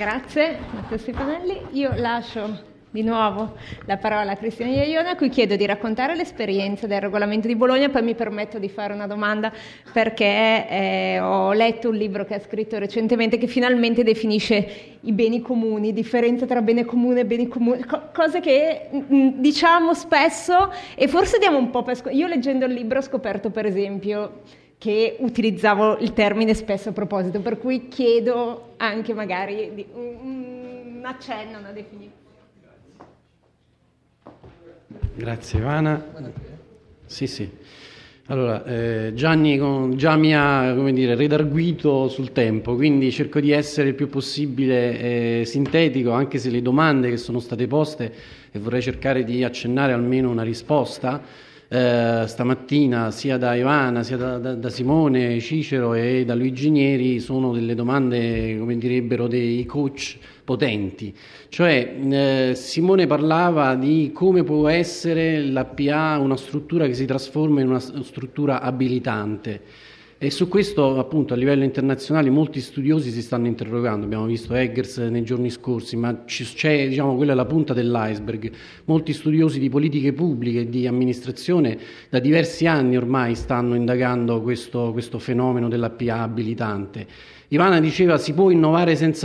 Grazie Matteo Stefanelli. Io lascio di nuovo la parola a Cristina Iaione, a cui chiedo di raccontare l'esperienza del regolamento di Bologna. Poi mi permetto di fare una domanda, perché ho letto un libro che ha scritto recentemente che finalmente definisce i beni comuni, differenza tra bene comune e beni comuni, cose che diciamo spesso e forse diamo un po' per io leggendo il libro ho scoperto per esempio che utilizzavo il termine spesso a proposito, per cui chiedo anche magari un accenno, una definizione. Grazie Ivana. Sì. Allora, Gianni già mi ha, redarguito sul tempo, quindi cerco di essere il più possibile sintetico, anche se le domande che sono state poste, e vorrei cercare di accennare almeno una risposta, stamattina sia da Ivana, sia da Simone Cicero e da Luigi Nieri, sono delle domande, come direbbero, dei coach potenti. Cioè Simone parlava di come può essere l'APA una struttura che si trasforma in una struttura abilitante, e su questo appunto a livello internazionale molti studiosi si stanno interrogando. Abbiamo visto Eggers nei giorni scorsi, ma c'è, quella è la punta dell'iceberg. Molti studiosi di politiche pubbliche e di amministrazione da diversi anni ormai stanno indagando questo fenomeno dell'APA abilitante. Ivana diceva si può innovare senza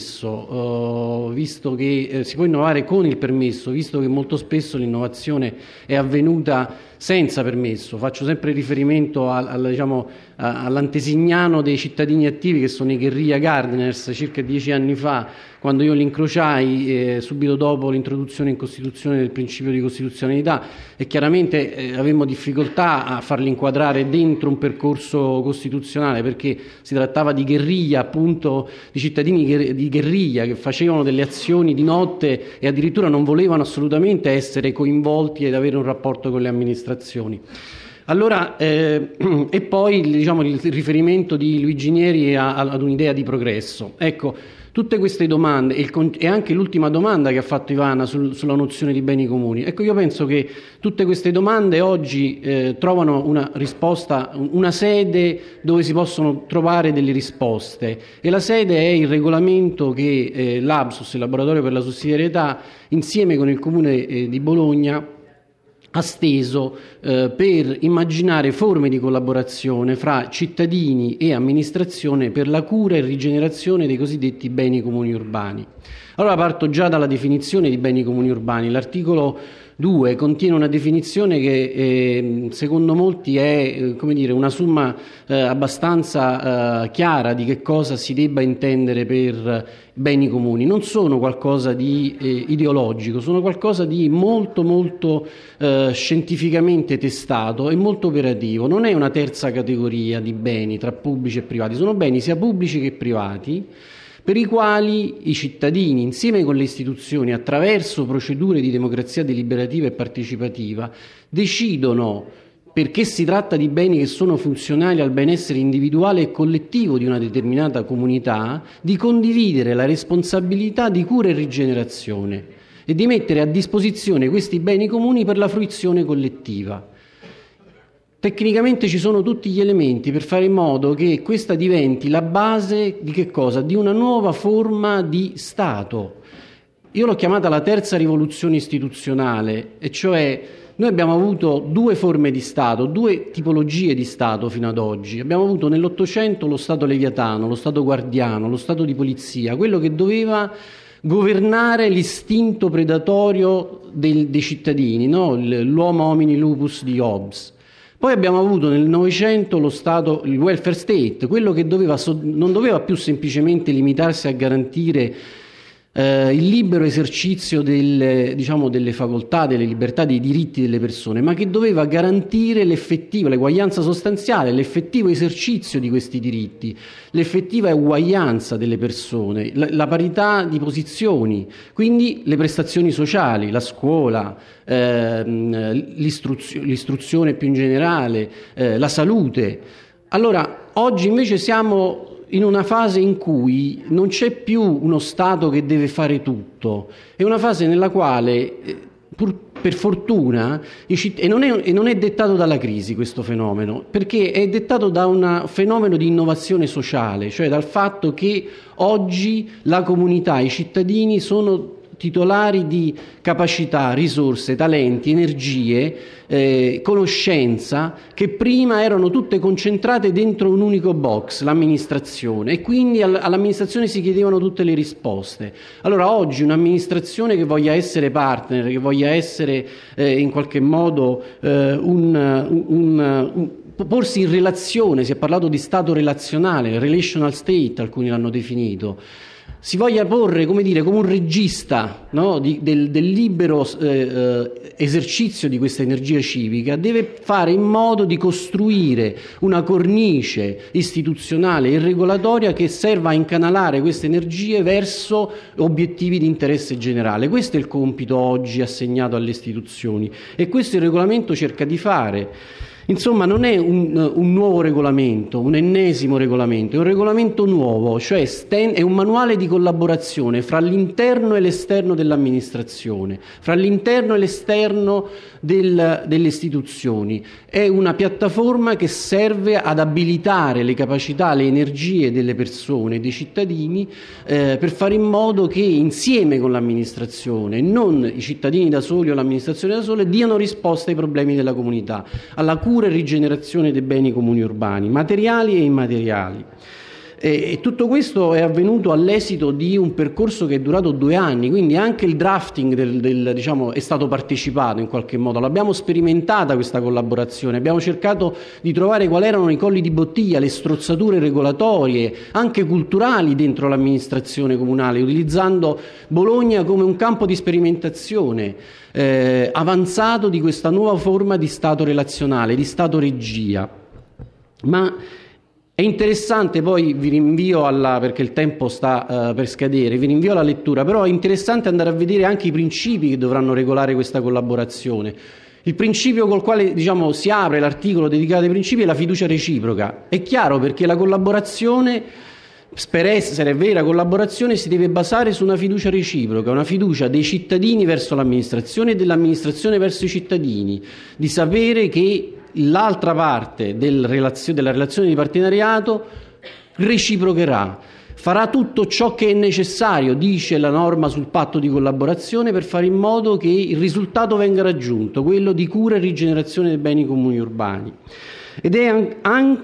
permesso, visto che si può innovare con il permesso, visto che molto spesso l'innovazione è avvenuta senza permesso. Faccio sempre riferimento all'antesignano dei cittadini attivi, che sono i guerriglia gardeners, circa 10 anni fa, quando io li incrociai subito dopo l'introduzione in Costituzione del principio di costituzionalità, e chiaramente avemmo difficoltà a farli inquadrare dentro un percorso costituzionale, perché si trattava di guerriglia, appunto di cittadini di guerriglia che facevano delle azioni di notte e addirittura non volevano assolutamente essere coinvolti ed avere un rapporto con le amministrazioni. Allora, e poi il riferimento di Luigi Nieri ad un'idea di progresso. Ecco, tutte queste domande e anche l'ultima domanda che ha fatto Ivana sulla nozione di beni comuni. Ecco, io penso che tutte queste domande oggi trovano una risposta, una sede dove si possono trovare delle risposte, e la sede è il regolamento che l'ABSUS, il Laboratorio per la Sussidiarietà, insieme con il Comune di Bologna ha steso per immaginare forme di collaborazione fra cittadini e amministrazione per la cura e rigenerazione dei cosiddetti beni comuni urbani. Allora parto già dalla definizione di beni comuni urbani. L'articolo 2 contiene una definizione che secondo molti è una somma abbastanza chiara di che cosa si debba intendere per beni comuni. Non sono qualcosa di ideologico, sono qualcosa di molto scientificamente testato e molto operativo. Non è una terza categoria di beni tra pubblici e privati, sono beni sia pubblici che privati, per i quali i cittadini, insieme con le istituzioni, attraverso procedure di democrazia deliberativa e partecipativa, decidono, perché si tratta di beni che sono funzionali al benessere individuale e collettivo di una determinata comunità, di condividere la responsabilità di cura e rigenerazione e di mettere a disposizione questi beni comuni per la fruizione collettiva. Tecnicamente ci sono tutti gli elementi per fare in modo che questa diventi la base di che cosa? Di una nuova forma di Stato. Io l'ho chiamata la terza rivoluzione istituzionale, e cioè noi abbiamo avuto due forme di Stato, due tipologie di Stato fino ad oggi. Abbiamo avuto nell'Ottocento lo Stato leviatano, lo Stato guardiano, lo Stato di polizia, quello che doveva governare l'istinto predatorio dei cittadini, no? L'homo homini lupus di Hobbes. Poi abbiamo avuto nel Novecento lo Stato, il welfare state, quello che non doveva più semplicemente limitarsi a garantire il libero esercizio delle facoltà, delle libertà, dei diritti delle persone, ma che doveva garantire l'eguaglianza sostanziale, l'effettivo esercizio di questi diritti, l'effettiva uguaglianza delle persone, la parità di posizioni, quindi le prestazioni sociali, la scuola, l'istruzione più in generale, la salute. Allora, oggi invece siamo in una fase in cui non c'è più uno Stato che deve fare tutto, è una fase nella quale, per fortuna, e non è dettato dalla crisi questo fenomeno, perché è dettato da un fenomeno di innovazione sociale, cioè dal fatto che oggi la comunità, i cittadini sono titolari di capacità, risorse, talenti, energie, conoscenza, che prima erano tutte concentrate dentro un unico box, l'amministrazione, e quindi all'amministrazione si chiedevano tutte le risposte. Allora oggi un'amministrazione che voglia essere partner, che voglia essere in qualche modo porsi in relazione, si è parlato di stato relazionale, relational state, alcuni l'hanno definito, si voglia porre, come un regista, no, del libero esercizio di questa energia civica, deve fare in modo di costruire una cornice istituzionale e regolatoria che serva a incanalare queste energie verso obiettivi di interesse generale. Questo è il compito oggi assegnato alle istituzioni e questo il regolamento cerca di fare. Insomma, non è un nuovo regolamento, un ennesimo regolamento, è un regolamento nuovo, cioè è un manuale di collaborazione fra l'interno e l'esterno dell'amministrazione, fra l'interno e l'esterno delle istituzioni. È una piattaforma che serve ad abilitare le capacità, le energie delle persone, dei cittadini, per fare in modo che insieme con l'amministrazione, non i cittadini da soli o l'amministrazione da sola, diano risposta ai problemi della comunità, alla cura e rigenerazione dei beni comuni urbani, materiali e immateriali. E tutto questo è avvenuto all'esito di un percorso che è durato 2 anni, quindi anche il drafting è stato partecipato in qualche modo, l'abbiamo sperimentata questa collaborazione, abbiamo cercato di trovare quali erano i colli di bottiglia, le strozzature regolatorie, anche culturali dentro l'amministrazione comunale, utilizzando Bologna come un campo di sperimentazione avanzato di questa nuova forma di Stato relazionale, di Stato regia. Ma è interessante, poi vi rinvio perché il tempo sta per scadere, vi rinvio alla lettura, però è interessante andare a vedere anche i principi che dovranno regolare questa collaborazione. Il principio col quale si apre l'articolo dedicato ai principi è la fiducia reciproca. È chiaro, perché la collaborazione, per essere vera collaborazione, si deve basare su una fiducia reciproca, una fiducia dei cittadini verso l'amministrazione e dell'amministrazione verso i cittadini, di sapere che l'altra parte della relazione di partenariato reciprocherà, farà tutto ciò che è necessario, dice la norma sul patto di collaborazione, per fare in modo che il risultato venga raggiunto, quello di cura e rigenerazione dei beni comuni urbani. Ed è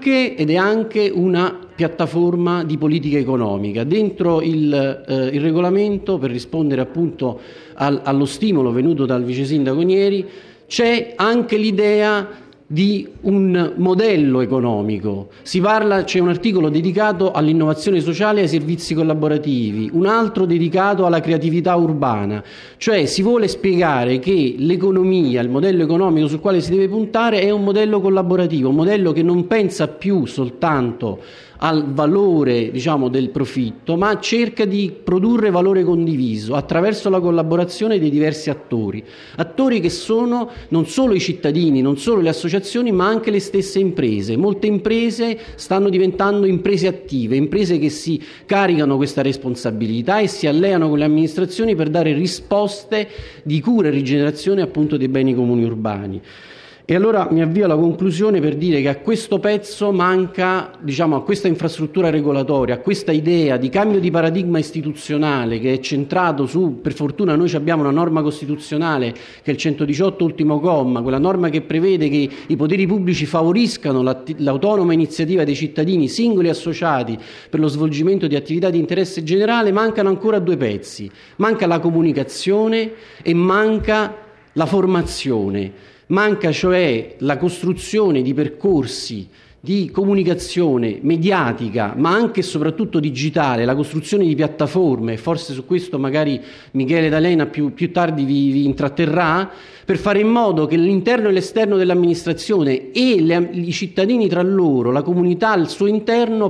anche una piattaforma di politica economica. Dentro il regolamento, per rispondere appunto allo stimolo venuto dal vice sindaco Nieri, c'è anche l'idea di un modello economico. C'è un articolo dedicato all'innovazione sociale e ai servizi collaborativi, un altro dedicato alla creatività urbana, cioè si vuole spiegare che l'economia, il modello economico sul quale si deve puntare è un modello collaborativo, un modello che non pensa più soltanto al valore del profitto, ma cerca di produrre valore condiviso attraverso la collaborazione dei diversi attori che sono non solo i cittadini, non solo le associazioni, ma anche le stesse imprese. Molte imprese stanno diventando imprese attive, imprese che si caricano questa responsabilità e si alleano con le amministrazioni per dare risposte di cura e rigenerazione appunto dei beni comuni urbani. E allora mi avvio alla conclusione per dire che a questo pezzo manca, a questa infrastruttura regolatoria, a questa idea di cambio di paradigma istituzionale che è centrato per fortuna noi abbiamo una norma costituzionale che è il 118 ultimo comma, quella norma che prevede che i poteri pubblici favoriscano l'autonoma iniziativa dei cittadini singoli e associati per lo svolgimento di attività di interesse generale. Mancano ancora 2 pezzi, manca la comunicazione e manca la formazione. Manca cioè la costruzione di percorsi di comunicazione mediatica, ma anche e soprattutto digitale, la costruzione di piattaforme, forse su questo magari Michele D'Alena più tardi vi intratterrà, per fare in modo che l'interno e l'esterno dell'amministrazione e i cittadini tra loro, la comunità al suo interno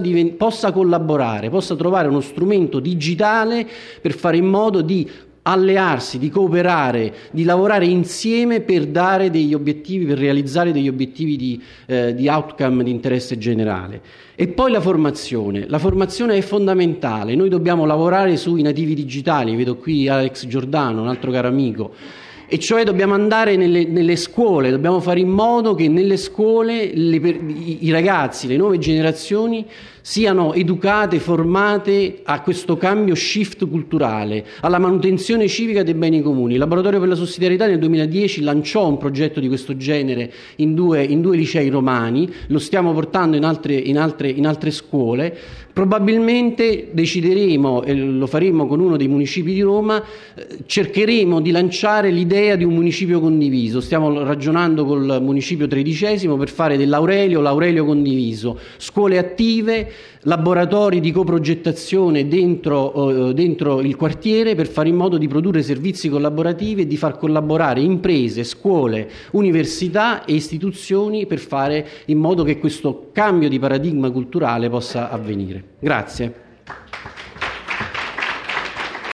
possa collaborare, possa trovare uno strumento digitale per fare in modo di allearsi, di cooperare, di lavorare insieme per dare degli obiettivi, per realizzare degli obiettivi di outcome di interesse generale. E poi la formazione è fondamentale. Noi dobbiamo lavorare sui nativi digitali, vedo qui Alex Giordano, un altro caro amico, e cioè dobbiamo andare nelle scuole, dobbiamo fare in modo che nelle scuole i ragazzi, le nuove generazioni siano educate, formate a questo cambio shift culturale, alla manutenzione civica dei beni comuni. Il Laboratorio per la sussidiarietà nel 2010 lanciò un progetto di questo genere in due licei romani, lo stiamo portando in altre scuole. Probabilmente decideremo, e lo faremo con uno dei municipi di Roma, cercheremo di lanciare l'idea di un municipio condiviso. Stiamo ragionando col municipio 13° per fare dell'Aurelio condiviso, scuole attive, laboratori di coprogettazione dentro il quartiere per fare in modo di produrre servizi collaborativi e di far collaborare imprese, scuole, università e istituzioni per fare in modo che questo cambio di paradigma culturale possa avvenire. Grazie.